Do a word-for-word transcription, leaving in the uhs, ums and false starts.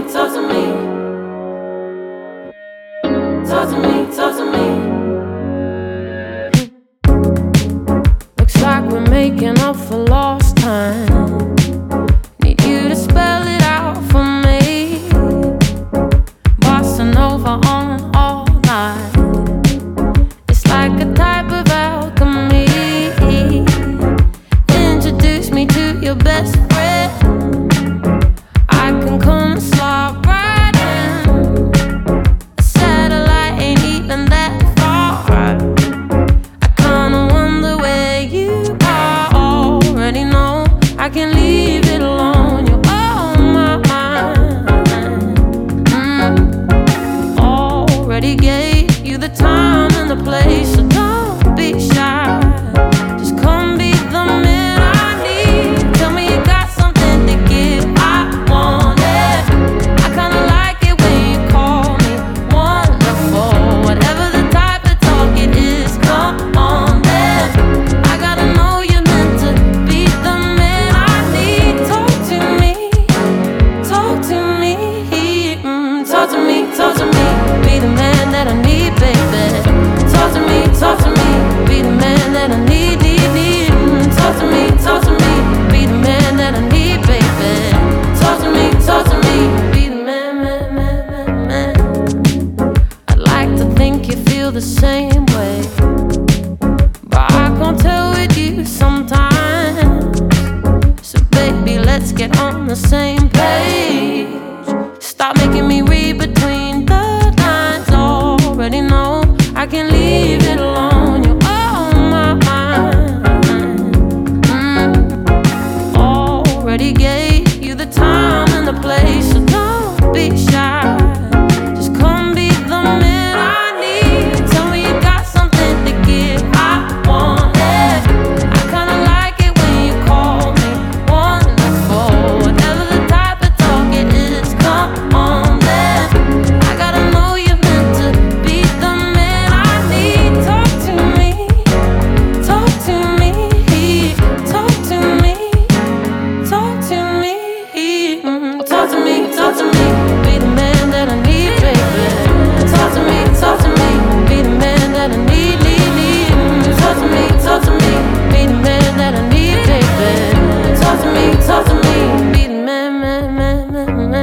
talk to me. Talk to me, talk to me. Looks like we're making up for lost time. Need you to spell it out for me. Bossa Nova on all night. It's like a type of alchemy. Introduce me to your best friend. I can come and slide right in. A satellite ain't even that far. I kinda wonder where you are. Already know I can leave it alone. You're on my mind. mm. Already gave you the time and the place, so don't be shy. Just come be the man I need. Tell me you got something to give. I want it. I kinda like it when you call me wonderful. Whatever the type of talk it is, come on then. I gotta know you're meant to be the man I need. Talk to me, talk to me, mm, talk to me, talk to me. Be the man that I need, baby. Talk to me, talk to me. Be the man that I need, need, need. Mm, talk to me, talk to me. Be the man that I need, baby. Talk to me, talk to me. Be the man, man, man, man, man. I'd like to think you feel the same way, but I can't tell with you sometimes. So baby, let's get on the same page. Stop making me read between the lines. Already know I can leave it alone. You're on my mind. mm. Already gave you the time and the place, so don't be shy. Just come be the man I need. Tell me you got something to give. I want it. I kinda like it when you call me wonderful. Whatever the type of talk it is, come on then. I gotta know you're meant to be the man I need. Talk to me, talk to me, talk to me, talk to me, mm, talk to me, talk to me. Be the man that I need, baby. Talk to me, talk to me. Be the man that I need, need, need. Mm, talk to me, talk to me. Be the man that I need, baby. Talk to me, talk to me. Be the man, man, man, man, man.